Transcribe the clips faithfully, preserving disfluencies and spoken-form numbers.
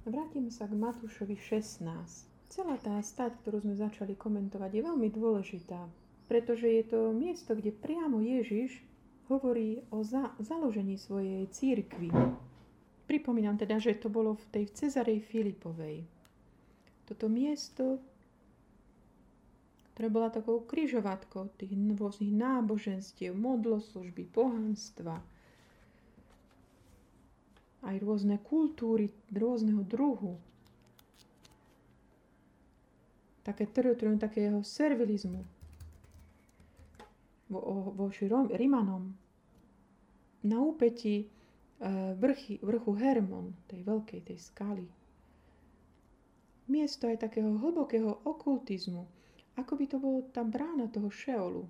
Vrátime sa k Matúšovi šestnásť. Celá tá stať, ktorú sme začali komentovať, je veľmi dôležitá, pretože je to miesto, kde priamo Ježiš hovorí o za- založení svojej cirkvi. Pripomínam teda, že to bolo v tej Cezarej Filipovej. Toto miesto, ktoré bola takou križovatkou tých rôznych náboženstiev, modloslužby, pohanstva, aj rôzne kultúry rôzneho druhu. Také teritorium takého servilizmu vo, voči Rimanom. Na úpetí e, vrchy, vrchu Hermon, tej veľkej, tej skaly. Miesto aj takého hlbokého okultizmu, ako by to bolo tá brána toho Šeolu.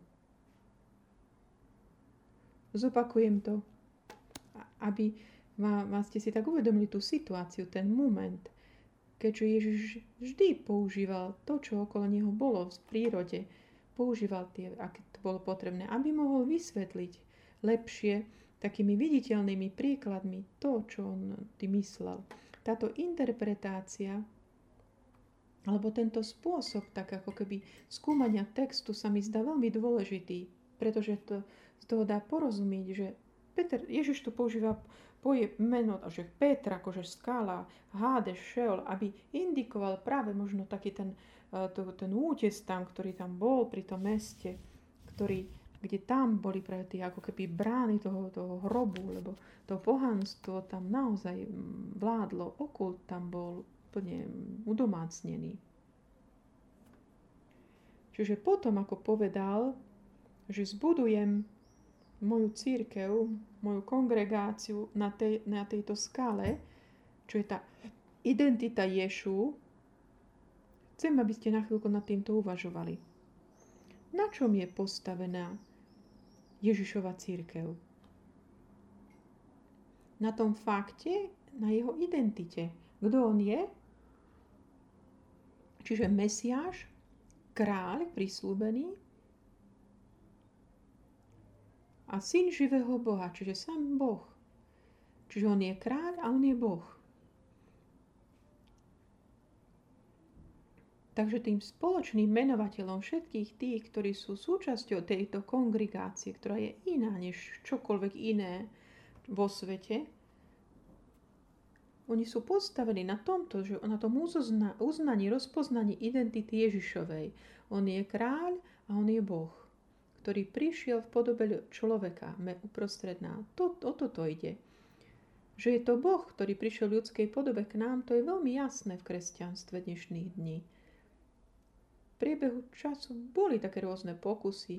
Zopakujem to, aby vás ste si tak uvedomili tú situáciu, ten moment, keďže Ježiš vždy používal to, čo okolo neho bolo v prírode, používal tie, aké to bolo potrebné, aby mohol vysvetliť lepšie takými viditeľnými príkladmi to, čo on tým myslel. Táto interpretácia alebo tento spôsob tak ako keby skúmania textu sa mi zdá veľmi dôležitý, pretože to, z toho dá porozumieť, že Peter, Ježiš tu používa poje meno, že Petra, akože skala, Hádes, Šeol, aby indikoval práve možno taký ten, to, ten útes tam, ktorý tam bol pri tom meste, ktorý, kde tam boli práve tie ako keby brány toho, toho hrobu, lebo to pohanstvo tam naozaj vládlo, okult tam bol úplne udomácnený. Čiže potom, ako povedal, že zbudujem moju cirkev, moju kongregáciu na, tej, na tejto skale, čo je tá identita Ješu, chcem, aby ste na chvíľku nad týmto uvažovali. Na čom je postavená Ježišova cirkev? Na tom fakte, na jeho identite. Kto on je? Čiže Mesiáš, kráľ prisľúbený, a syn živého Boha, čiže sám Boh. Čiže on je kráľ a on je Boh. Takže tým spoločným menovateľom všetkých tých, ktorí sú súčasťou tejto kongregácie, ktorá je iná než čokoľvek iné vo svete, oni sú postavení na tomto, že na tom uznaní, rozpoznaní identity Ježišovej. On je kráľ a on je Boh, ktorý prišiel v podobe človeka uprostred nás. To, o toto ide. Že je to Boh, ktorý prišiel v ľudskej podobe k nám, to je veľmi jasné v kresťanstve dnešných dní. V priebehu času boli také rôzne pokusy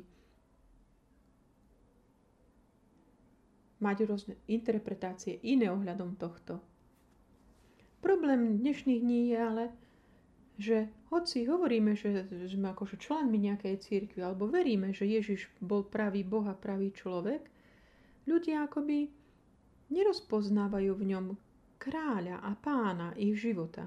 mať rôzne interpretácie iné ohľadom tohto. Problém dnešných dní je ale, že hoci hovoríme, že sme akože členmi nejakej cirkvi, alebo veríme, že Ježiš bol pravý Boh a pravý človek, ľudia akoby nerozpoznávajú v ňom kráľa a pána ich života.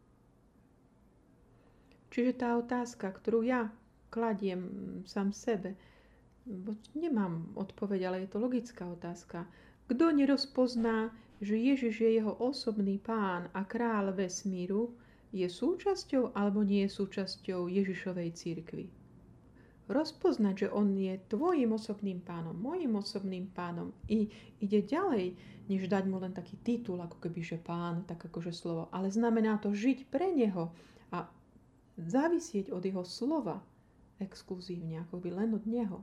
Čiže tá otázka, ktorú ja kladiem sám sebe, nemám odpoveď, ale je to logická otázka. Kto nerozpozná, že Ježiš je jeho osobný pán a kráľ vesmíru, je súčasťou alebo nie je súčasťou Ježišovej cirkvi. Rozpoznať, že on je tvojim osobným pánom, mojim osobným pánom i ide ďalej, než dať mu len taký titul, ako keby, že pán, tak akože slovo. Ale znamená to žiť pre neho a závisieť od jeho slova exkluzívne, akoby len od neho.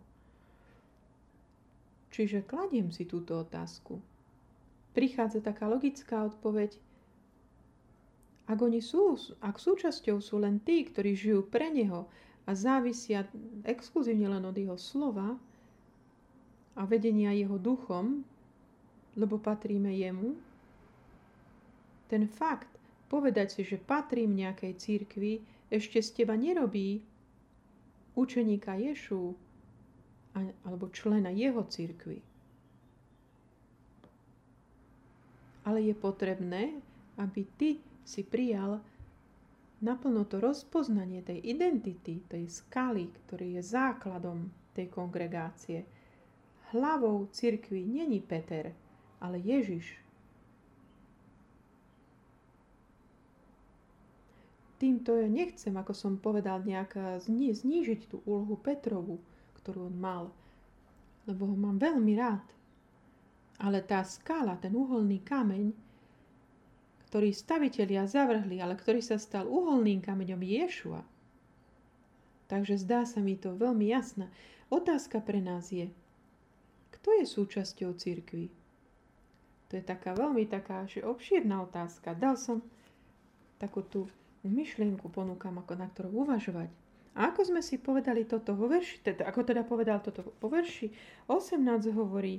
Čiže kladiem si túto otázku. Prichádza taká logická odpoveď. Ak oni sú, ak súčasťou sú len tí, ktorí žijú pre neho a závisia exkluzívne len od jeho slova a vedenia jeho duchom, lebo patríme jemu, ten fakt povedať si, že patrím nejakej cirkvi, ešte z teba nerobí učeníka Ješu alebo člena jeho cirkvi. Ale je potrebné, aby ty si prijal naplno to rozpoznanie tej identity, tej skaly, ktorý je základom tej kongregácie. Hlavou cirkvi není Peter, ale Ježiš. týmto ja nechcem, ako som povedal, nejak zni- znížiť tú úlohu Petrovu, ktorú on mal, lebo ho mám veľmi rád. Ale tá skala, ten uholný kameň, ktorý stavitelia zavrhli, ale ktorý sa stal uholným kameňom, Ješua. Takže zdá sa mi to veľmi jasná. Otázka pre nás je, kto je súčasťou cirkvi? To je taká veľmi taká že obšírna otázka. Dal som takú tú myšlienku, ponúkam, ako na ktorú uvažovať. A ako sme si povedali toto vo verši, teda, ako teda povedal toto po verši osemnásť hovorí,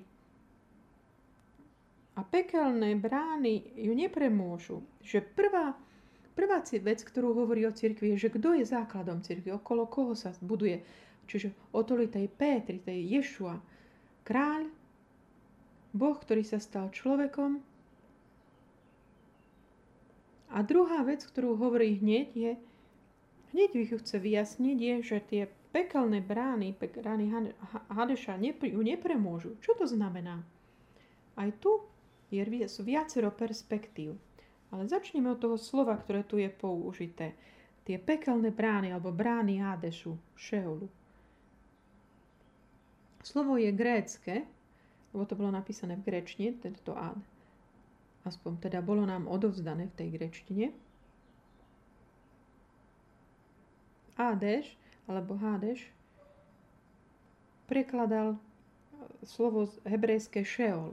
a pekelné brány ju nepremôžu. Že prvá, prvá vec, ktorú hovorí o cirkvi, je, že kto je základom cirkvi, okolo koho sa buduje. Čiže otoli tej Pétri, tej Ješua, kráľ, Boh, ktorý sa stal človekom. A druhá vec, ktorú hovorí hneď, je, hneď ju chce vyjasniť, je, že tie pekelné brány, brány Hadeša ju nepremôžu. Čo to znamená? Aj tu je viacero perspektív. Ale začneme od toho slova, ktoré tu je použité. Tie pekelné brány, alebo brány Hadešu, Šeolu. Slovo je grécke, lebo to bolo napísané v gréčtine, teda to Ad. Aspoň teda bolo nám odovzdané v tej gréčtine. Hadeš, alebo Hadeš, prekladal slovo hebrejské Šeol,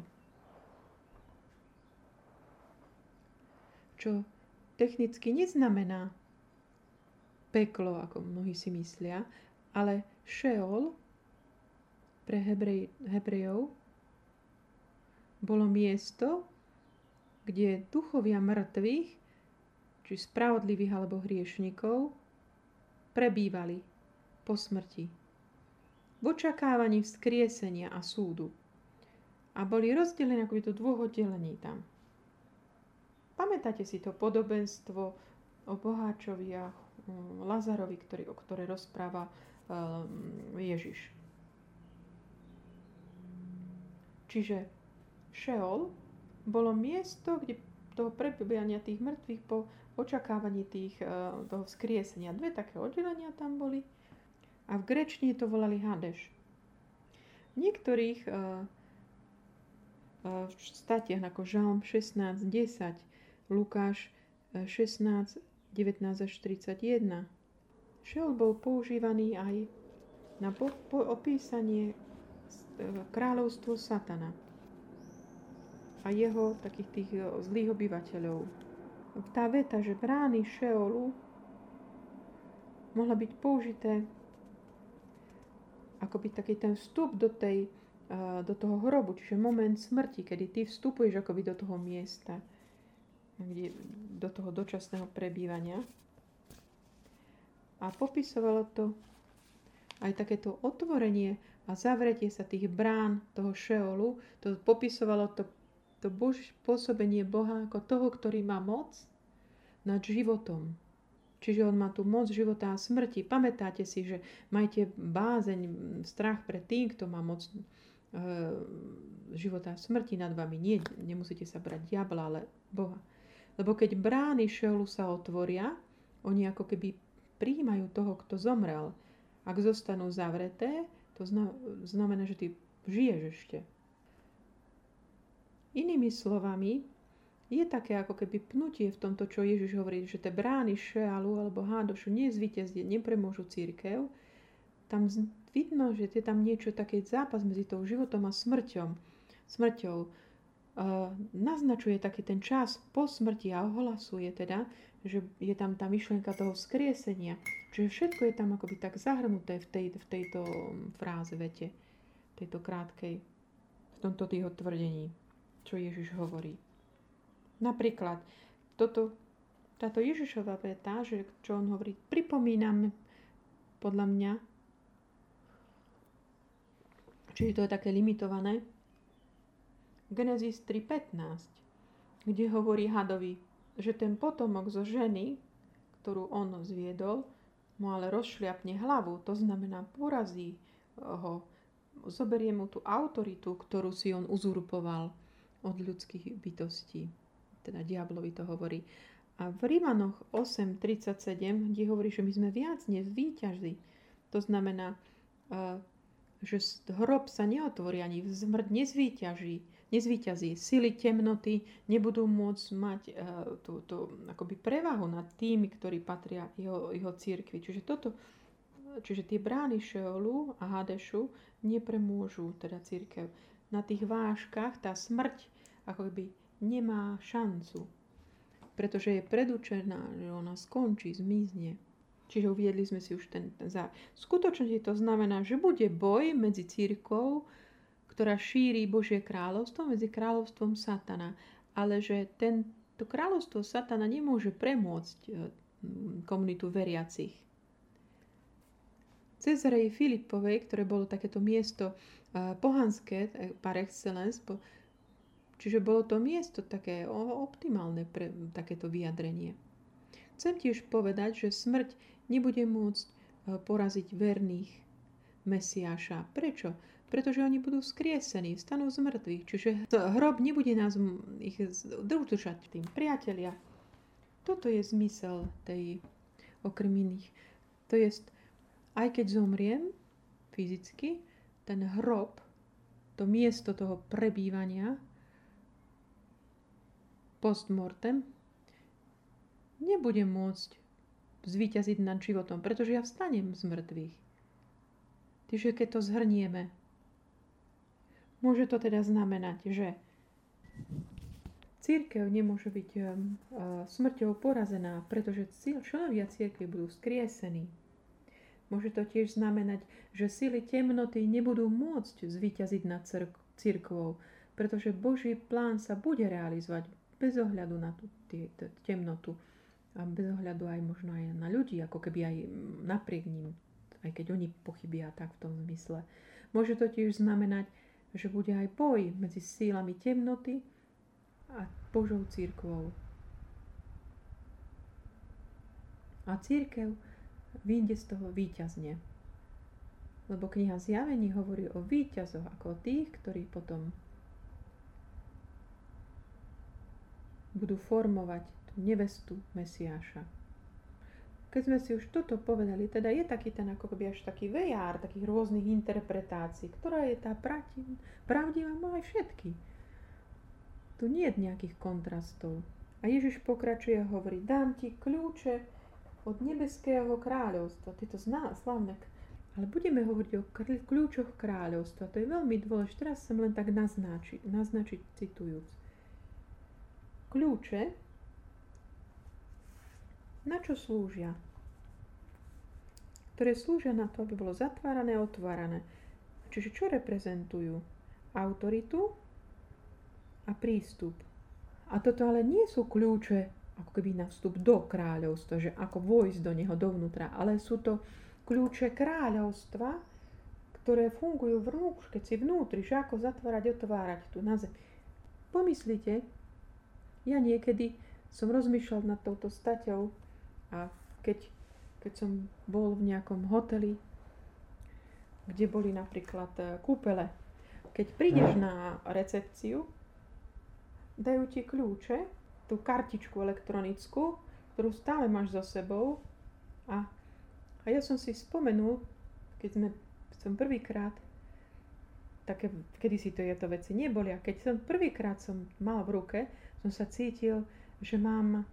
čo technicky neznamená peklo, ako mnohí si myslia, ale Šeol pre Hebrej, Hebrejov bolo miesto, kde duchovia mŕtvych, či spravodlivých alebo hriešnikov, prebývali po smrti v očakávaní vzkriesenia a súdu. A boli rozdelení akoby do dvoch oddelení tam. Pamätáte si to podobenstvo o boháčovi a Lazarovi, ktorý, o ktoré rozpráva um, Ježiš. Čiže Šeol bolo miesto, kde toho prebývania tých mŕtvych po očakávaní tých, uh, toho vzkriesenia. Dve také oddelenia tam boli a v gréčtine to volali Hadeš. V niektorých uh, uh, statiach ako Žalm šestnásť desať, Lukáš šestnásť devätnásť až tridsaťjeden. Šeol bol používaný aj na po- po- opísanie kráľovstvo Satana a jeho takých tých zlých obyvateľov. Tá veta, že brány Šeolu mohla byť použité ako byť taký ten vstup do, tej, do toho hrobu, čiže moment smrti, kedy ty vstupuješ akoby do toho miesta, kde, do toho dočasného prebývania. A popisovalo to aj takéto otvorenie a zavretie sa tých brán toho Šeolu. To popisovalo to, to bož, pôsobenie Boha ako toho, ktorý má moc nad životom. Čiže on má tú moc života a smrti. Pamätáte si, že majte bázeň, strach pred tým, kto má moc e, života a smrti nad vami. Nie, nemusíte sa brať diabla, ale Boha. Lebo keď brány Šeolu sa otvoria, oni ako keby prijímajú toho, kto zomrel. Ak zostanú zavreté, to znamená, že ty žiješ ešte. Inými slovami, je také ako keby pnutie v tomto, čo Ježiš hovorí, že tie brány Šealu alebo Hádošu nezvíťazia, nepremôžu cirkev. Tam vidno, že je tam niečo taký zápas medzi tou životom a smrťom. Smrťou. Uh, naznačuje taký ten čas po smrti a ohlasuje teda, že je tam tá myšlienka toho vzkriesenia. Čiže všetko je tam akoby tak zahrnuté v, tej, v tejto fráze, vete, tejto krátkej, v tomto týho tvrdení, čo Ježiš hovorí. Napríklad, toto, táto Ježišova veta, že čo on hovorí, pripomínam podľa mňa, čiže to je také limitované, Genesis tri pätnásť, kde hovorí hadovi, že ten potomok zo ženy, ktorú on zviedol, mu ale rozšliapne hlavu, to znamená porazí ho, zoberie mu tú autoritu, ktorú si on uzurpoval od ľudských bytostí. Teda diablovi to hovorí. A v Rímanoch osem tridsaťsedem, kde hovorí, že my sme viac než víťazi. To znamená, že hrob sa neotvorí, ani smrť nezvíťaží, nezvíťazí. Sily temnoty nebudú môcť mať tú, tú akoby prevahu nad tými, ktorí patria jeho, jeho cirkvi. Čiže, toto, čiže tie brány Šeolu a Hadešu nepremôžu teda cirkev. Na tých vážkach tá smrť akoby nemá šancu, pretože je predurčená, že ona skončí, zmizne. Čiže uviedli sme si už ten, ten záver. Skutočne to znamená, že bude boj medzi cirkvou, ktorá šíri Božie kráľovstvo, medzi kráľovstvom Satana. Ale že tento kráľovstvo Satana nemôže premôcť komunitu veriacich. Cezarej Filipovej, ktoré bolo takéto miesto pohanské, par excellence, čiže bolo to miesto také optimálne pre takéto vyjadrenie. Chcem tiež povedať, že smrť nebude môcť poraziť verných Mesiáša. Prečo? Pretože oni budú skriesení, stanú z mŕtvych. Čiže hrob nebude nás ich udržať tým. Priatelia, toto je zmysel tej okrem iných. To je, aj keď zomriem fyzicky, ten hrob, to miesto toho prebývania postmortem, nebudem môcť zvíťaziť nad životom, pretože ja vstanem z mŕtvych. Čiže keď to zhrnieme, môže to teda znamenať, že cirkev nemôže byť um, uh, smrťou porazená, pretože členovia cirkvi budú skriesení. Môže to tiež znamenať, že sily temnoty nebudú môcť zvíťaziť nad cirkvou, pretože Boží plán sa bude realizovať bez ohľadu na tú temnotu a bez ohľadu aj možno aj na ľudí, ako keby aj napriek ním, aj keď oni pochybia tak v tom zmysle. Môže to tiež znamenať, že bude aj boj medzi sílami temnoty a Božou cirkvou. A cirkev vyjde z toho víťazne. Lebo kniha Zjavení hovorí o víťazoch ako o tých, ktorí potom budú formovať tú nevestu Mesiáša. Keď sme si už toto povedali, teda je taký ten ako keby až taký vejár takých rôznych interpretácií, ktorá je tá pravdivá, má aj všetky. Tu nie je nejakých kontrastov. A Ježiš pokračuje a hovorí, dám ti kľúče od nebeského kráľovstva. Tieto slávne. Ale budeme hovoriť o kľúčoch kráľovstva. To je veľmi dôležité. Teraz som len tak naznačiť, naznačiť citujúc. Kľúče, na čo slúžia? Ktoré slúžia na to, aby bolo zatvárané a otvárané. Čiže čo reprezentujú? Autoritu a prístup. A toto ale nie sú kľúče, ako keby na vstup do kráľovstva, že ako vojsť do neho dovnútra, ale sú to kľúče kráľovstva, ktoré fungujú vnútri, keď si vnútri, že ako zatvárať, otvárať tu na zemi. Pomyslite, ja niekedy som rozmýšľal nad touto staťou a keď, keď som bol v nejakom hoteli, kde boli napríklad kúpele, keď prídeš na recepciu, dajú ti kľúče, tú kartičku elektronickú, ktorú stále máš so sebou a, a ja som si spomenul, keď sme, som prvýkrát, také, kedysi to je to veci neboli, a keď som prvýkrát som mal v ruke, som sa cítil, že mám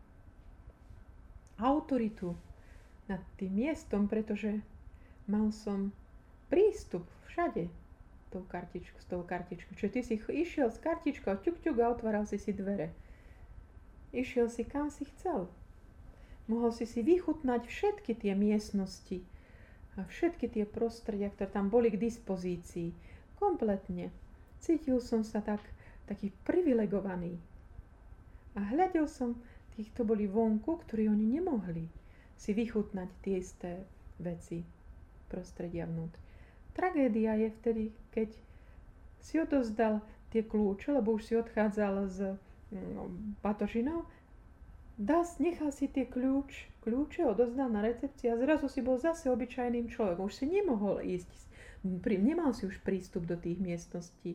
autoritu nad tým miestom, pretože mal som prístup všade tou kartičku, s tou kartičkou. Čiže ty si išiel s kartičkou, ťuk, ťuk a otváral si si dvere. Išiel si kam si chcel. Mohol si si vychutnať všetky tie miestnosti a všetky tie prostredia, ktoré tam boli k dispozícii. Kompletne. Cítil som sa tak, taký privilegovaný. A hľadel som tých, kto boli vonku, ktorí oni nemohli si vychutnať tie isté veci, prostredia vnútri. Tragédia je vtedy, keď si odozdal tie kľúče, lebo už si odchádzal z no, batožinou, das, nechal si tie kľúč, kľúče, odozdal na recepcii a zrazu si bol zase obyčajným človekom. Už si nemohol ísť, nemal si už prístup do tých miestností,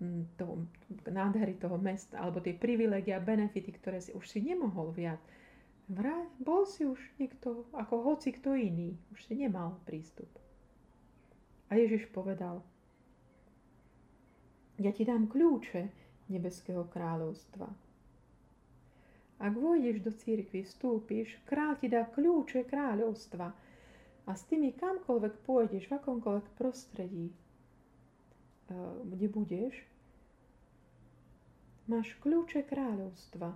toho, nádhery toho mesta, alebo tie privilégia, benefity, ktoré si už si nemohol viac. Vraj, bol si už niekto, ako hoci kto iný. Už si nemal prístup. A Ježiš povedal, ja ti dám kľúče nebeského kráľovstva. Ak vojdeš do cirkvi, vstúpiš, kráľ ti dá kľúče kráľovstva. A s tými kamkoľvek pôjdeš, v akomkoľvek prostredí, kde budeš, máš kľúče kráľovstva.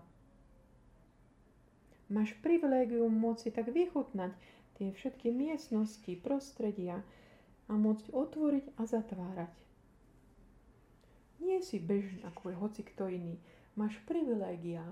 Máš privilégium moci tak vychutnať tie všetky miestnosti, prostredia a môcť otvoriť a zatvárať. Nie si bežný ako je hoci kto iný. Máš privilégia.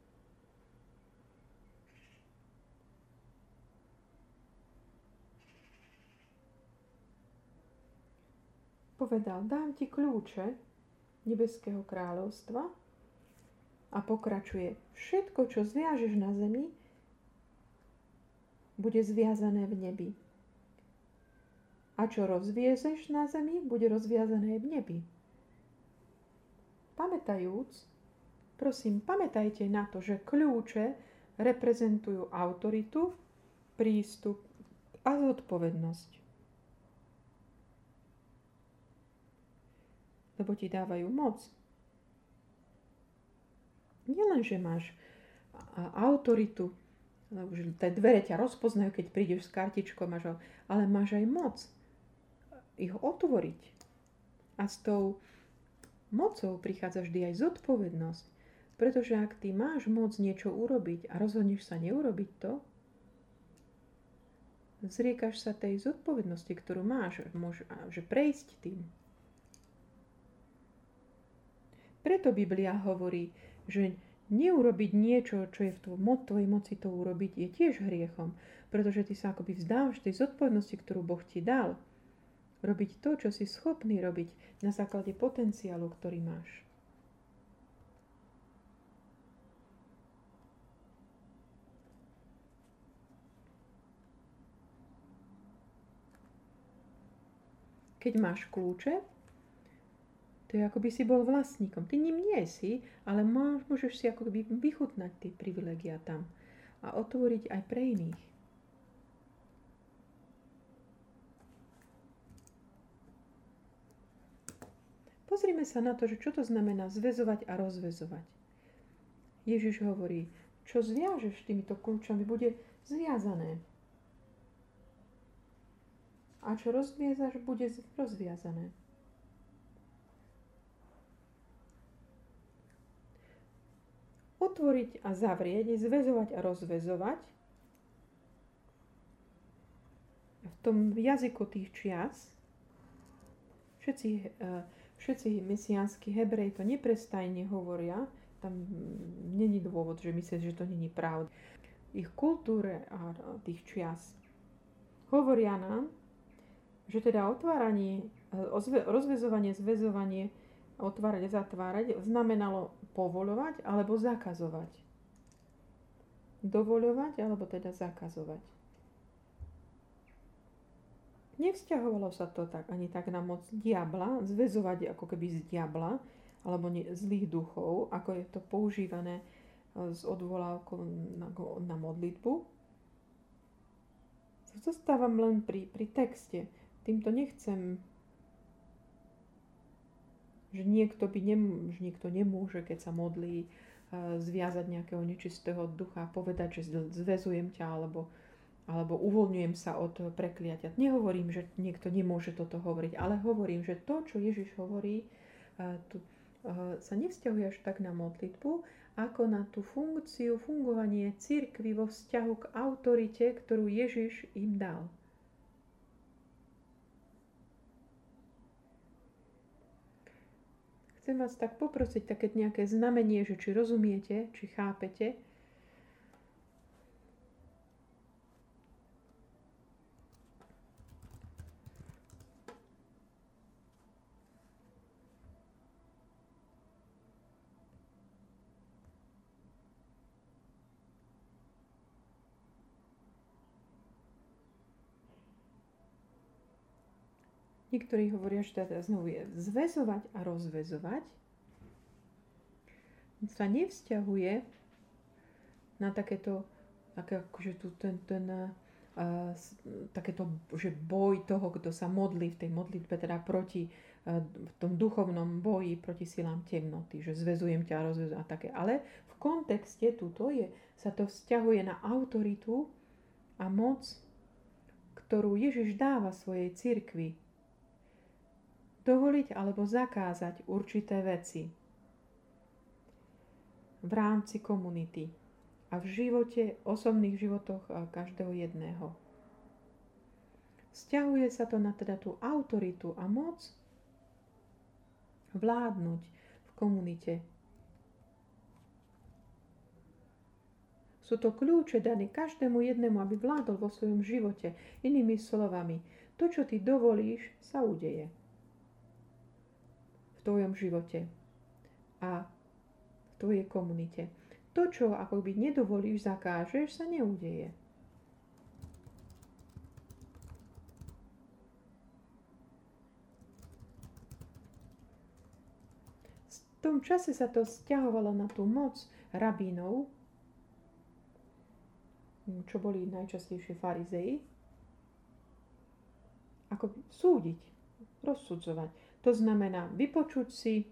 Povedal, dám ti kľúče nebeského kráľovstva a pokračuje, všetko, čo zviažeš na zemi, bude zviazané v nebi. A čo rozviezeš na zemi, bude rozviazané v nebi. Pamätajúc, prosím, pamätajte na to, že kľúče reprezentujú autoritu, prístup a zodpovednosť. Lebo ti dávajú moc. Nielen, že máš autoritu, lebo že tie dvere ťa rozpoznajú, keď prídeš s kartičkou, máš, ale máš aj moc ich otvoriť. A s tou mocou prichádza vždy aj zodpovednosť. Pretože ak ty máš moc niečo urobiť a rozhodneš sa neurobiť to, zriekaš sa tej zodpovednosti, ktorú máš, môž, že prejsť tým. Preto Biblia hovorí, že neurobiť niečo, čo je v tvojej moci to urobiť, je tiež hriechom. Pretože ty sa akoby vzdávaš tej zodpovednosti, ktorú Boh ti dal. Robiť to, čo si schopný robiť na základe potenciálu, ktorý máš. Keď máš kľúče, to je ako by si bol vlastníkom. Ty ním nie si, ale môžeš si ako by vychutnať tie privilegia tam a otvoriť aj pre iných. Pozrime sa na to, že čo to znamená zväzovať a rozväzovať. Ježiš hovorí, čo zviažeš týmito kľúčami, bude zviazané. A čo rozviazaš, bude rozviazané. Otvoriť a zavrieť, zväzovať a rozväzovať v tom jazyku tých čias. Všetci, všetci mesiánsky Hebreji to neprestajne hovoria. Tam není dôvod, že myslíš, že to není pravda. Ich kultúre a tých čias hovoria nám, že teda otváranie, rozväzovanie, zväzovanie, otvárať a zatvárať znamenalo povoľovať alebo zakazovať. Dovoľovať alebo teda zakazovať. Nevzťahovalo sa to tak ani tak na moc diabla, zväzovať ako keby z diabla alebo zlých duchov, ako je to používané s odvolávkou na, na modlitbu. Zostávam len pri, pri texte. Týmto nechcem, že niekto, by nem, že niekto nemôže, keď sa modlí, zviazať nejakého nečistého ducha a povedať, že zväzujem ťa alebo, alebo uvoľňujem sa od prekliatia. Nehovorím, že niekto nemôže toto hovoriť, ale hovorím, že to, čo Ježiš hovorí, tu, sa nevzťahuje až tak na modlitbu, ako na tú funkciu, fungovanie cirkvi vo vzťahu k autorite, ktorú Ježiš im dal. Chcem vás tak poprosiť, také nejaké znamenie, že či rozumiete, či chápete. Niektorí hovoria, že teda znovu je zväzovať a rozväzovať sa nevzťahuje na takéto také akože tu ten, ten uh, takéto, že boj toho, kto sa modlí v tej modlitbe, teda proti uh, v tom duchovnom boji proti silám temnoty, že zväzujem ťa, rozväzujem a také. Ale v kontexte tuto je, sa to vzťahuje na autoritu a moc, ktorú Ježiš dáva svojej cirkvi. Dovoliť alebo zakázať určité veci v rámci komunity a v živote, osobných životoch každého jedného. Vzťahuje sa to na teda tú autoritu a moc vládnuť v komunite. Sú to kľúče dané každému jednému, aby vládol vo svojom živote. Inými slovami, to, čo ty dovolíš, sa udeje v tvojom živote a v tvojej komunite. To, čo akoby nedovolíš, zakážeš, sa neudeje. V tom čase sa to vzťahovalo na tú moc rabínov, čo boli najčastejšie farizei, ako súdiť, rozsudzovať. To znamená vypočuť si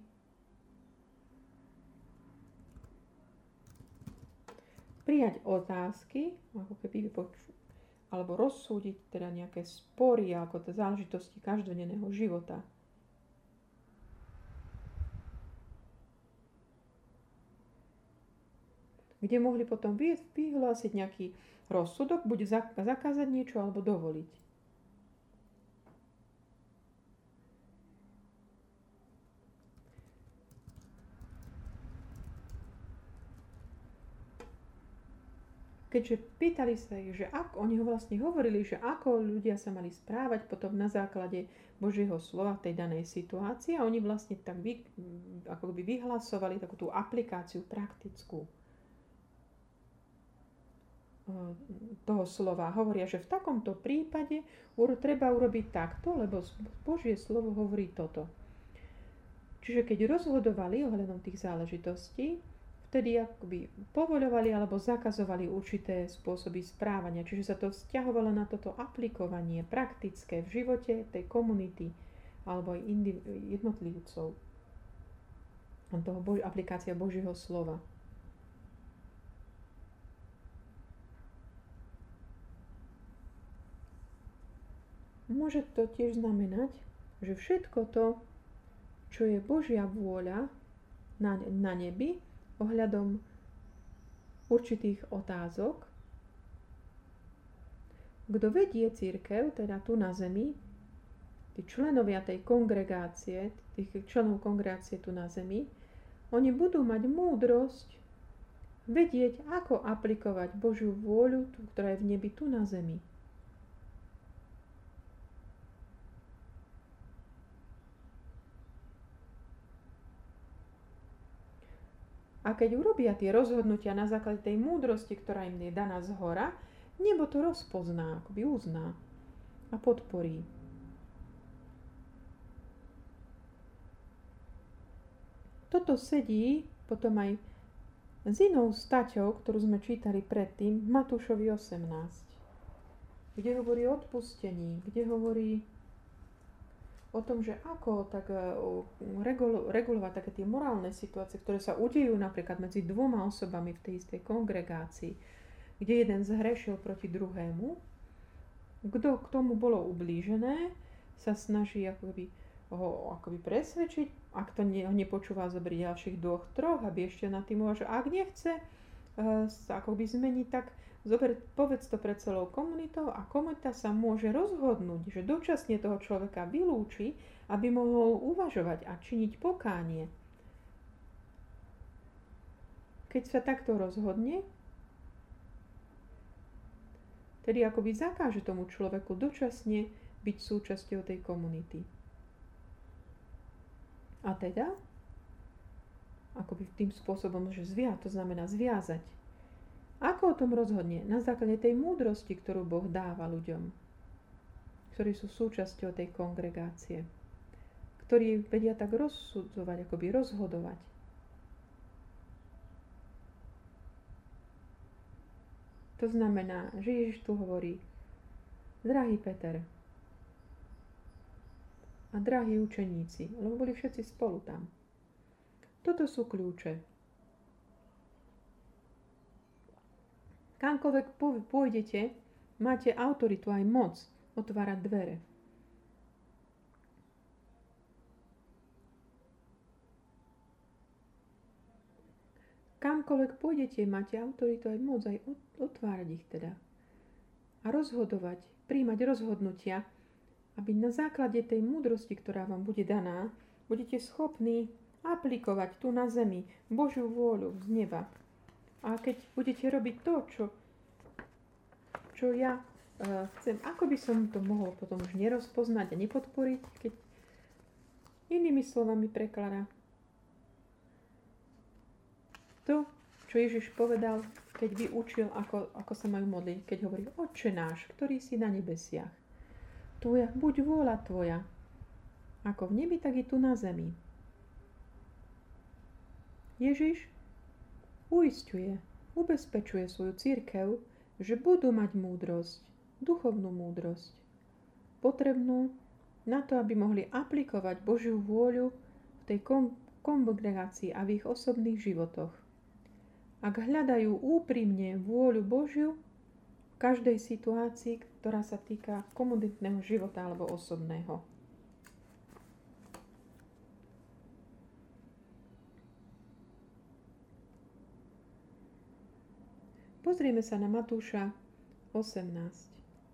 prijať otázky, ako keby vypočuť, alebo rozsúdiť teda nejaké spory, ako to záležitosti každodenného života. Kde mohli potom vyhlásiť nejaký rozsudok, buď zakázať niečo, alebo dovoliť. Keďže pýtali sa ich, že ako, oni ho vlastne hovorili, že ako ľudia sa mali správať potom na základe Božieho slova v tej danej situácii a oni vlastne tak vy, ako by vyhlasovali takú tú aplikáciu praktickú toho slova. Hovoria, že v takomto prípade treba urobiť takto, lebo Božie slovo hovorí toto. Čiže keď rozhodovali ohľadom tých záležitostí, vtedy akoby povoľovali alebo zakazovali určité spôsoby správania. Čiže sa to vzťahovalo na toto aplikovanie praktické v živote tej komunity alebo aj jednotlivcov. Toho Bož- aplikácia Božieho slova. Môže to tiež znamenať, že všetko to, čo je Božia vôľa na, na nebi, ohľadom určitých otázok. Kto vedie cirkev, teda tu na zemi, tí členovia tej kongregácie, tých členov kongregácie tu na zemi, oni budú mať múdrosť vedieť, ako aplikovať Božiu vôľu, ktorá je v nebi tu na zemi. A keď urobia tie rozhodnutia na základe tej múdrosti, ktorá im je daná zhora, nebo to rozpozná, akoby uzná a podporí. Toto sedí potom aj s inou staťou, ktorú sme čítali predtým, Matúšovi osemnásť, kde hovorí o odpustení, kde hovorí o tom, že ako tak regul- regulovať také tie morálne situácie, ktoré sa udejú napríklad medzi dvoma osobami v tej istej kongregácii, kde jeden zhrešil proti druhému, kto k tomu bolo ublížené, sa snaží akoby, ho akoby presvedčiť, ak to ne, nepočúva, zobrať ďalších dvoch, troch, aby ešte nad tým uvažil. Ak nechce uh, sa akoby zmeniť, tak zober, povedz to pred celou komunitou a komunita sa môže rozhodnúť, že dočasne toho človeka vylúči, aby mohol uvažovať a činiť pokánie. Keď sa takto rozhodne, tedy akoby zakáže tomu človeku dočasne byť súčasťou tej komunity. A teda, akoby tým spôsobom, že zvia, to znamená zviazať. Ako o tom rozhodne? Na základe tej múdrosti, ktorú Boh dáva ľuďom, ktorí sú súčasťou tej kongregácie, ktorí vedia tak rozsudzovať, akoby rozhodovať. To To znamená, že Ježiš tu hovorí: drahý Peter a drahí učeníci, lebo boli všetci spolu tam. Toto sú kľúče. Kamkoľvek pôjdete, máte autoritu aj moc otvárať dvere. Kamkoľvek pôjdete, máte autoritu aj moc aj otvárať ich teda. A rozhodovať, príjmať rozhodnutia, aby na základe tej múdrosti, ktorá vám bude daná, budete schopní aplikovať tu na zemi Božiu vôľu z neba. A keď budete robiť to, čo, čo ja uh, chcem, ako by som to mohol potom už nerozpoznať a nepodporiť, keď inými slovami prekladá to, čo Ježiš povedal, keď vyučil, ako, ako sa majú modliť, keď hovorí: Otče náš, ktorý si na nebesiach, tvoja, buď vôľa tvoja, ako v nebi, tak i tu na zemi. Ježiš uisťuje, ubezpečuje svoju cirkev, že budú mať múdrosť, duchovnú múdrosť, potrebnú na to, aby mohli aplikovať Božiu vôľu v tej kom- kongregácii a v ich osobných životoch. Ak hľadajú úprimne vôľu Božiu v každej situácii, ktorá sa týka komunitného života alebo osobného. Pozrieme sa na Matúša osemnásť.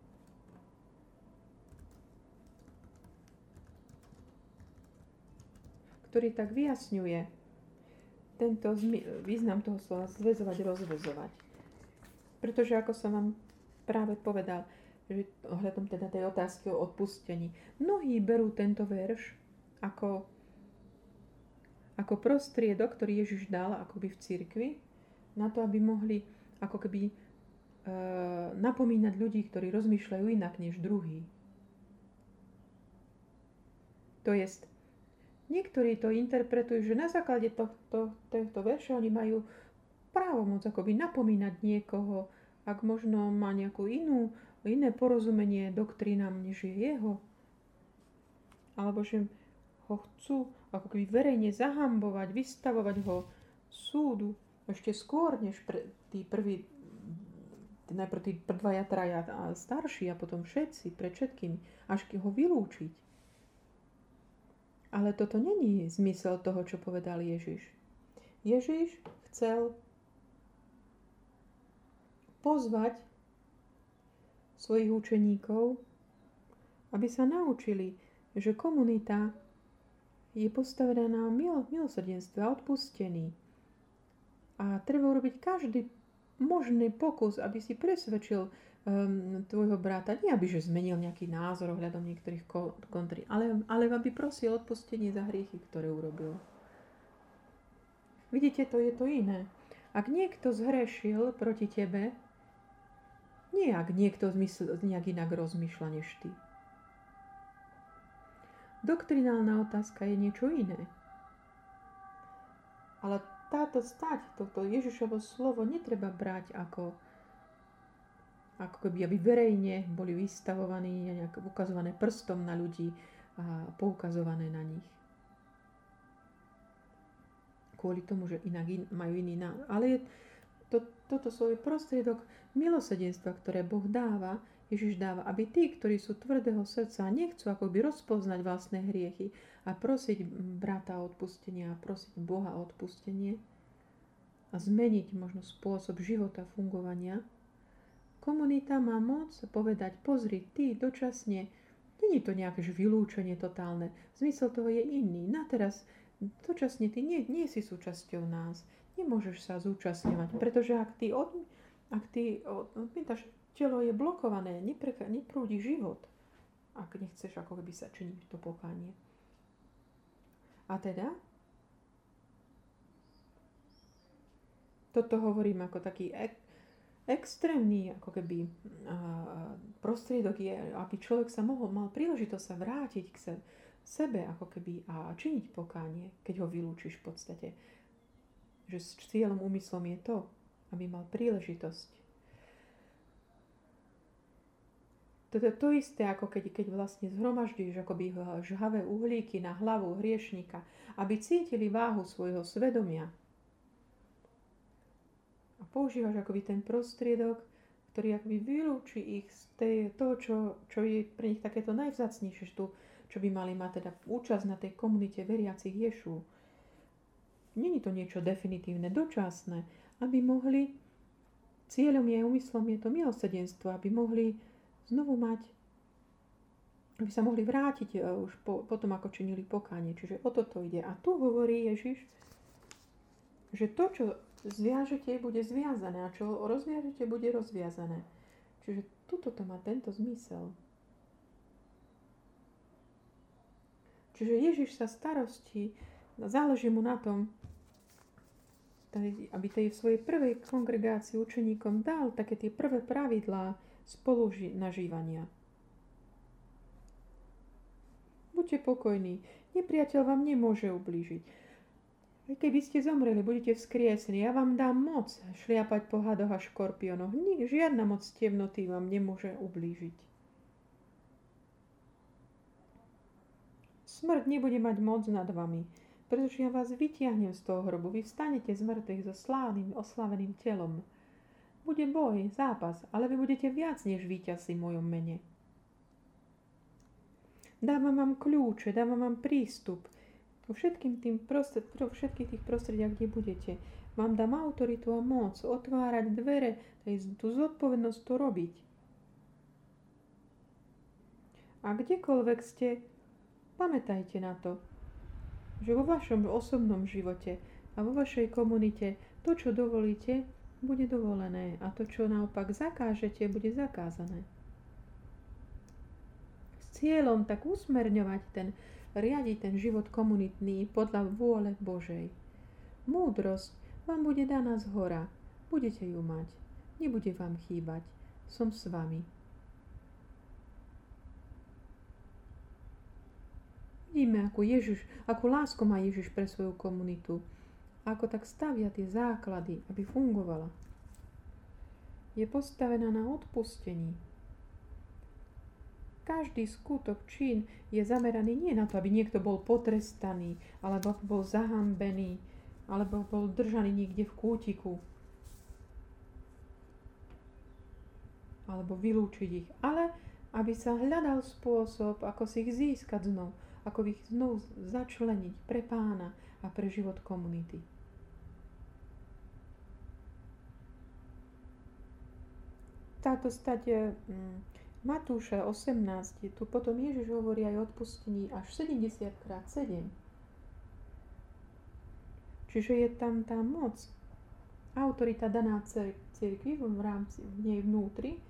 Ktorý tak vyjasňuje tento význam toho slova zväzovať, rozväzovať. Pretože, ako som vám práve povedal, že ohľadom teda tej otázky o odpustení, mnohí berú tento verš ako, ako prostriedok, ktorý Ježiš dal akoby v cirkvi, na to, aby mohli ako keby e, napomínať ľudí, ktorí rozmýšľajú inak než druhí. To jest, niektorí to interpretujú, že na základe tohto, tohto verša oni majú právomoc akoby napomínať niekoho, ak možno má nejakú inú, iné porozumenie doktrínam, než je jeho. Alebo že ho chcú ako keby verejne zahambovať, vystavovať ho súdu ešte skôr, než pre, tí prví, najprv tí dvaja, traja a starší a potom všetci, pred všetkými, až ho vylúčiť. Ale toto není zmysel toho, čo povedal Ježiš. Ježiš chcel pozvať svojich učeníkov, aby sa naučili, že komunita je postavená na mil- milosrdenstve a odpustení. A treba urobiť každý možný pokus, aby si presvedčil um, tvojho brata, nie aby že zmenil nejaký názor ohľadom niektorých kontrí, ale, ale aby prosil odpustenie za hriechy, ktoré urobil. Vidíte, to je to iné. Ak niekto zhrešil proti tebe, nie ak niekto zmysl, nejak inak rozmýšľa než ty. Doktrinálna otázka je niečo iné. Ale táto stať, toto Ježišovo slovo netreba brať ako, ako keby aby verejne boli vystavovaní, nejak ukazované prstom na ľudí a poukazované na nich. Kvôli tomu, že inak in, majú iný názor. Ale je to, toto svoj prostriedok milosrdenstva, ktoré Boh dáva, Ježiš dáva, aby tí, ktorí sú tvrdého srdca a nechcú akoby rozpoznať vlastné hriechy a prosiť brata o odpustenie a prosiť Boha o odpustenie a zmeniť možno spôsob života, fungovania, komunita má moc povedať: pozri, ty dočasne, nie je to nejaké vylúčenie totálne, zmysel toho je iný. Na teraz dočasne ty nie, nie si súčasťou nás, nemôžeš sa zúčastňovať, pretože ak ty, od, ak ty odmietaš, telo je blokované, neprúdi život, ak nechceš ako keby sa činiť to pokánie. A teda, toto hovorím ako taký ek, extrémny ako keby uh, prostriedok je, aby človek sa mohol, mal príležitosť sa vrátiť k se, sebe ako keby a činiť pokánie, keď ho vylúčiš v podstate. Že s cieľom, úmyslom je to, aby mal príležitosť To je to isté, ako keď, keď vlastne zhromaždíš akoby žhavé uhlíky na hlavu hriešnika, aby cítili váhu svojho svedomia. A používaš akoby ten prostriedok, ktorý akoby vylúči ich z tej, toho, čo, čo je pre nich takéto najvzácnejšie, čo by mali mať teda účasť na tej komunite veriacich Ješu. Není to niečo definitívne, dočasné, aby mohli, cieľom je, úmyslom je to milosrdenstvo, aby mohli znovu mať, aby sa mohli vrátiť už po, potom, ako činili pokánie. Čiže o toto ide. A tu hovorí Ježiš, že to, čo zviažete, bude zviazané a čo rozviažete, bude rozviazané. Čiže tuto to má tento zmysel. Čiže Ježiš sa starostí, záleží mu na tom, aby tej svojej prvej kongregácii učeníkom dal také tie prvé pravidlá spolunažívania. Buďte pokojní, nepriateľ vám nemôže ublížiť. Aj keby ste zomreli, budete vzkriesení. Ja vám dám moc šliapať po hadoch a škorpiónoch. Žiadna moc temnoty vám nemôže ublížiť. Smrť nebude mať moc nad vami, pretože ja vás vytiahnem z toho hrobu. Vy vstanete z mŕtvych so slávnym, oslaveným telom. Bude boj, zápas, ale vy budete viac než víťazi v mojom mene. Dávam vám kľúče, dávam vám prístup. Vo všetkým tým prostred, všetkých tých prostrediach, kde budete, vám dám autoritu a moc otvárať dvere, tú zodpovednosť to robiť. A kdekoľvek ste, pamätajte na to, že vo vašom osobnom živote a vo vašej komunite to, čo dovolíte, bude dovolené a to, čo naopak zakážete, bude zakázané. S cieľom tak usmerňovať ten, riadiť ten život komunitný podľa vôle Božej. Múdrosť vám bude daná zhora, budete ju mať, nebude vám chýbať, som s vami. Vidíme, ako Ježiš, akú lásku má Ježiš pre svoju komunitu. Ako tak stavia tie základy, aby fungovala. Je postavená na odpustení. Každý skutok, čin je zameraný nie na to, aby niekto bol potrestaný, alebo bol zahambený, alebo bol držaný niekde v kútiku, alebo vylúčiť ich, ale aby sa hľadal spôsob, ako si ich získať znovu, ako ich znovu začleniť pre Pána a pre život komunity. Táto stať Matúša osemnásť, tu potom Ježiš hovorí aj o odpustení až sedemdesiat krát sedem. Čiže je tam tá moc, autorita daná cirkvi v rámci, v nej vnútri,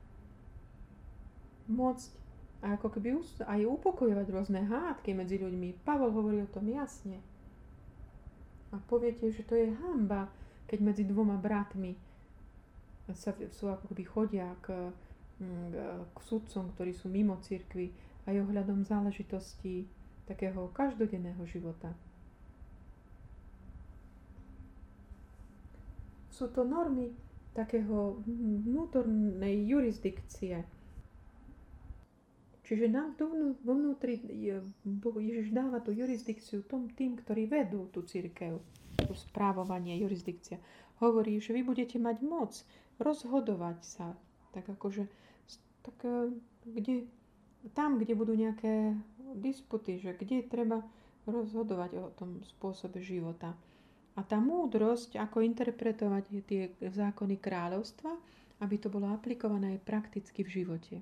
môcť a ako keby aj upokojovať rôzne hádky medzi ľuďmi. Pavol hovorí o tom jasne. A poviete, že to je hanba, keď medzi dvoma bratmi sa, sú ako keby chodia k, k sudcom, ktorí sú mimo cirkvi aj ohľadom záležitostí takého každodenného života. Sú to normy takého vnútornej jurisdikcie. Čiže nám vo vnútri Ježiš dáva tú jurisdikciu tom, tým, ktorí vedú tú cirkev, tú správovanie, jurisdikcia. Hovorí, že vy budete mať moc rozhodovať sa, tak akože tak, kde, tam, kde budú nejaké disputy, že kde treba rozhodovať o tom spôsobe života. A tá múdrosť, ako interpretovať tie zákony kráľovstva, aby to bolo aplikované aj prakticky v živote.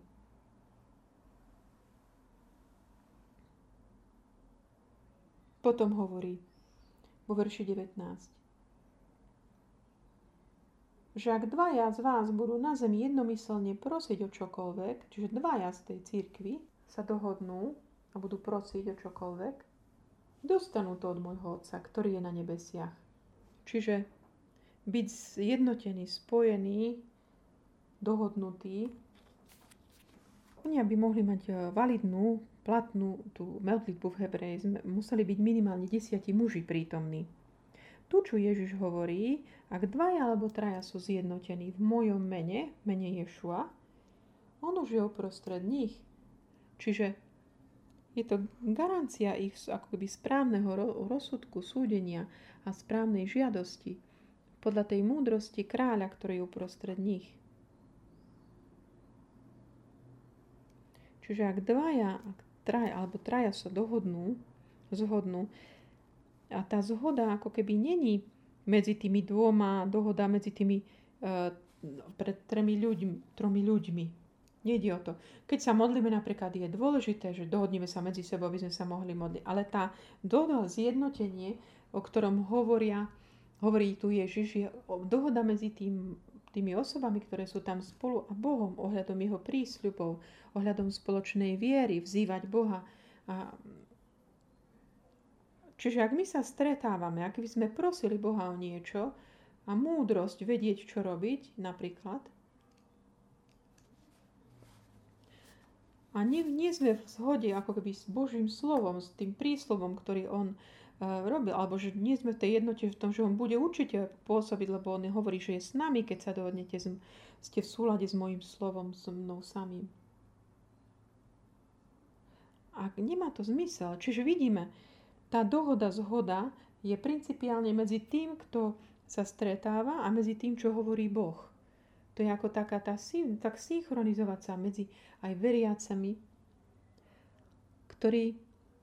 Potom hovorí vo verši devätnásť, že ak dvaja z vás budú na zemi jednomyselne prosiť o čokoľvek, čiže dvaja z tej cirkvi sa dohodnú a budú prosiť o čokoľvek, dostanú to od môjho Otca, ktorý je na nebesiach. Čiže byť zjednotený, spojený, dohodnutý, oni aby mohli mať validnú, platnú tú modlitbu v hebrejizme, museli byť minimálne desiatí muži prítomní. Tu, čo Ježiš hovorí, ak dvaja alebo traja sú zjednotení v mojom mene, mene Ješua, On už je uprostred nich. Čiže je to garancia ich ako keby správneho rozsudku, súdenia a správnej žiadosti podľa tej múdrosti kráľa, ktorý je uprostred nich. Čiže ak dvaja, ak traja, alebo traja sa dohodnú, zhodnú, a tá zhoda ako keby není medzi tými dvoma, dohoda medzi tými uh, pred tremi ľuďmi, tromi ľuďmi. Nejde o to. Keď sa modlíme napríklad, je dôležité, že dohodneme sa medzi sebou, aby sme sa mohli modliť. Ale tá dohoda, zjednotenie, o ktorom hovoria, hovorí tu Ježiš, je dohoda medzi tým, tými osobami, ktoré sú tam spolu a Bohom, ohľadom jeho prísľubov, ohľadom spoločnej viery, vzývať Boha. A čiže ak my sa stretávame, ak by sme prosili Boha o niečo a múdrosť vedieť, čo robiť, napríklad, a nie, nie sme v zhode ako keby s Božím slovom, s tým príslovom, ktorý on uh, robil, alebo že nie sme v tej jednote v tom, že on bude určite pôsobiť, lebo on hovorí, že je s nami, keď sa dohodnete, ste v súlade s mojím slovom, so mnou samým. A nemá to zmysel. Čiže vidíme, tá dohoda, zhoda je principiálne medzi tým, kto sa stretáva a medzi tým, čo hovorí Boh. To je ako taká tá, tak synchronizovať sa medzi aj veriacami, ktorí,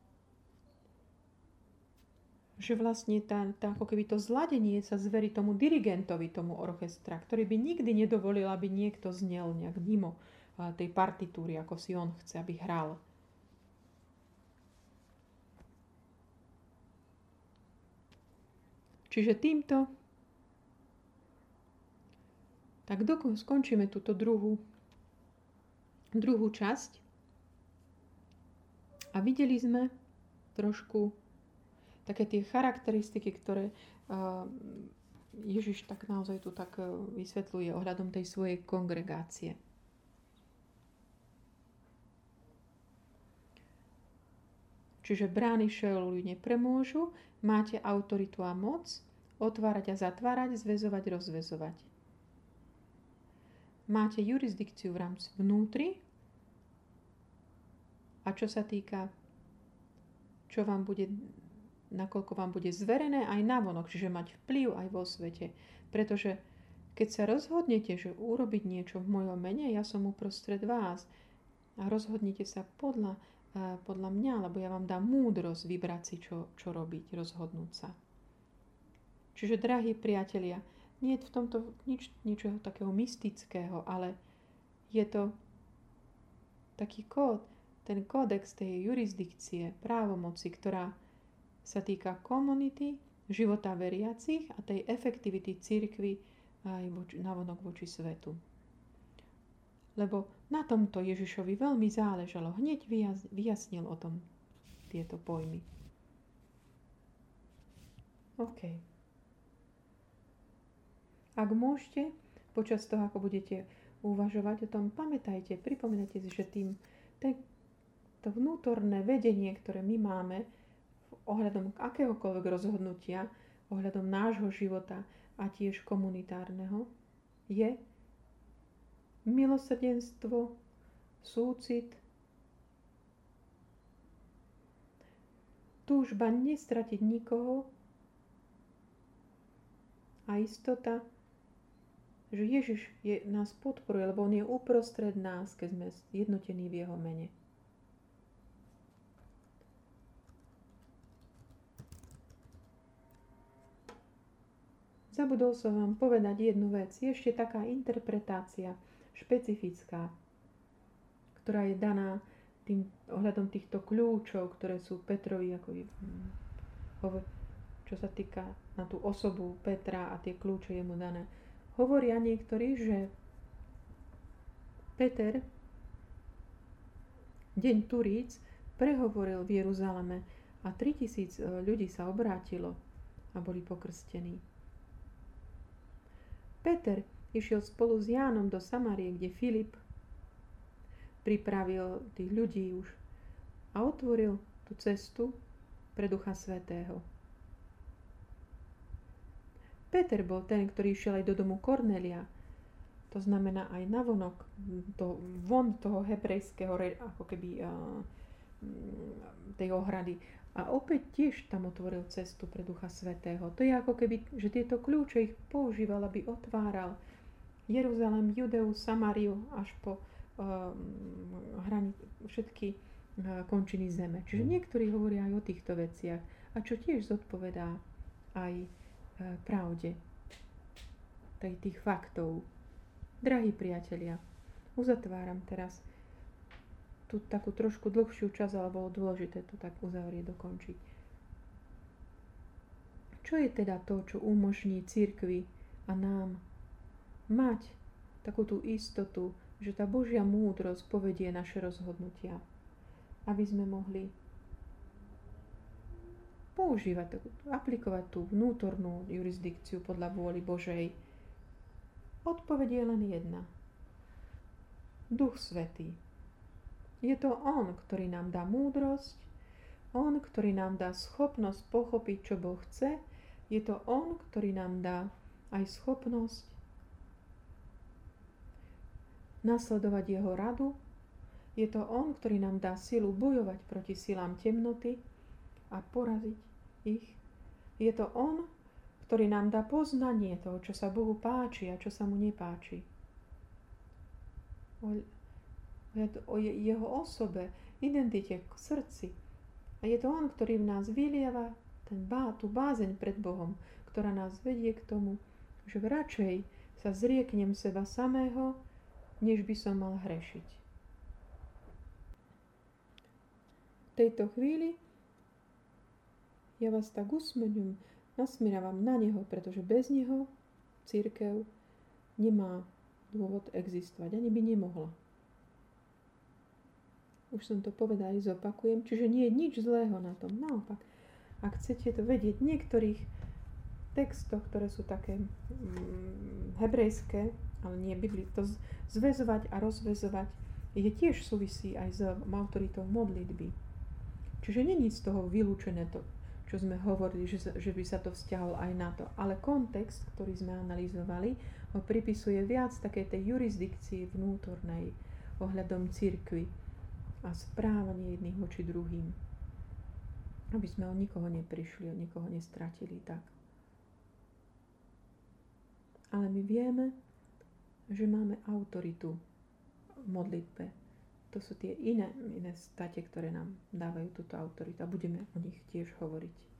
že vlastne tá, tá, ako keby to zladenie sa zverí tomu dirigentovi, tomu orchestra, ktorý by nikdy nedovolil, aby niekto znel nejak mimo tej partitúry, ako si on chce, aby hral. Čiže týmto tak dokon skončíme túto druhú, druhú časť a videli sme trošku také tie charakteristiky, ktoré uh, Ježiš tak naozaj tu tak uh, vysvetľuje ohľadom tej svojej kongregácie. Čiže brány Šeolovi nepremôžu, máte autoritu a moc otvárať a zatvárať, zväzovať, rozväzovať. Máte jurisdikciu v rámci vnútri a čo sa týka, čo vám bude, nakoľko vám bude zverené aj navonok, čiže mať vplyv aj vo svete. Pretože keď sa rozhodnete, že urobiť niečo v mojom mene, ja som uprostred vás a rozhodnite sa podľa, podľa mňa, lebo ja vám dám múdrosť vybrať si, čo, čo robiť, rozhodnúť sa. Čiže, drahí priatelia, nie je v tomto nič, ničoho takého mystického, ale je to taký kód, ten kódex tej jurisdikcie, právomoci, ktorá sa týka komunity, života veriacich a tej efektivity cirkvi aj voči, navonok voči svetu. Lebo na tomto Ježišovi veľmi záležalo. Hneď vyjasnil o tom tieto pojmy. OK. Ak môžete, počas toho, ako budete uvažovať o tom, pamätajte, pripomínajte si, že tým, ten, to vnútorné vedenie, ktoré my máme ohľadom akéhokoľvek rozhodnutia, ohľadom nášho života a tiež komunitárneho, je milosrdenstvo, súcit, túžba nestratiť nikoho a istota, že Ježiš je, nás podporuje, lebo on je uprostred nás, keď sme jednotení v jeho mene. Zabudol som vám povedať jednu vec. Je ešte taká interpretácia špecifická, ktorá je daná tým, ohľadom týchto kľúčov, ktoré sú Petrovi, ako čo sa týka na tú osobu Petra a tie kľúče jemu dané. Hovoria niektorí, že Peter deň Turíc prehovoril v Jeruzaleme a tritisíc ľudí sa obrátilo a boli pokrstení. Peter išiel spolu s Jánom do Samárie, kde Filip pripravil tých ľudí už a otvoril tú cestu pre Ducha Svätého. Peter bol ten, ktorý išiel aj do domu Kornélia to znamená aj navonok, to, von toho hebrejského, ako keby tej ohrady. A opäť tiež tam otvoril cestu pre Ducha Svätého. To je ako keby, že tieto kľúče ich používal, aby otváral Jeruzalém, Judeu, Samáriu až po uh, hrani všetky uh, končiny zeme. Čiže niektorí hovoria aj o týchto veciach. A čo tiež zodpovedá aj uh, pravde tých faktov. Drahí priatelia, uzatváram teraz tú takú trošku dlhšiu časť, ale bolo dôležité to tak uzavrieť, dokončiť. Čo je teda to, čo umožní cirkvi a nám mať takú tú istotu, že tá Božia múdrosť povedie naše rozhodnutia, aby sme mohli používať, aplikovať tú vnútornú jurisdikciu podľa vôly Božej. Odpoveď je len jedna. Duch Svätý. Je to On, ktorý nám dá múdrosť, On, ktorý nám dá schopnosť pochopiť, čo Boh chce, je to On, ktorý nám dá aj schopnosť nasledovať Jeho radu, je to On, ktorý nám dá silu bojovať proti silám temnoty a poraziť ich. Je to On, ktorý nám dá poznanie toho, čo sa Bohu páči a čo sa mu nepáči. O jeho osobe, identite, k srdci. A je to On, ktorý v nás vylieva ten bá, tú bázeň pred Bohom, ktorá nás vedie k tomu, že radšej sa zrieknem seba samého, než by som mal hrešiť. V tejto chvíli ja vás tak usmerňujem, nasmieram na Neho, pretože bez Neho cirkev nemá dôvod existovať, ani by nemohla. Už som to povedala, zopakujem, čiže nie je nič zlého na tom. Naopak, ak chcete to vedieť, v niektorých textoch, ktoré sú také mm, hebrejské, ale nie Biblii, to zväzovať a rozväzovať je tiež súvisí aj s autoritou modlitby. Čiže nie je z toho vylúčené to, čo sme hovorili, že, že by sa to vzťahlo aj na to. Ale kontext, ktorý sme analyzovali, ho pripisuje viac takej tej jurisdikcii vnútornej ohľadom cirkvi a správanie jedných voči druhým. Aby sme o nikoho neprišli, o nikoho nestratili tak. Ale my vieme, že máme autoritu v modlitbe. To sú tie iné, iné state, ktoré nám dávajú túto autoritu a budeme o nich tiež hovoriť.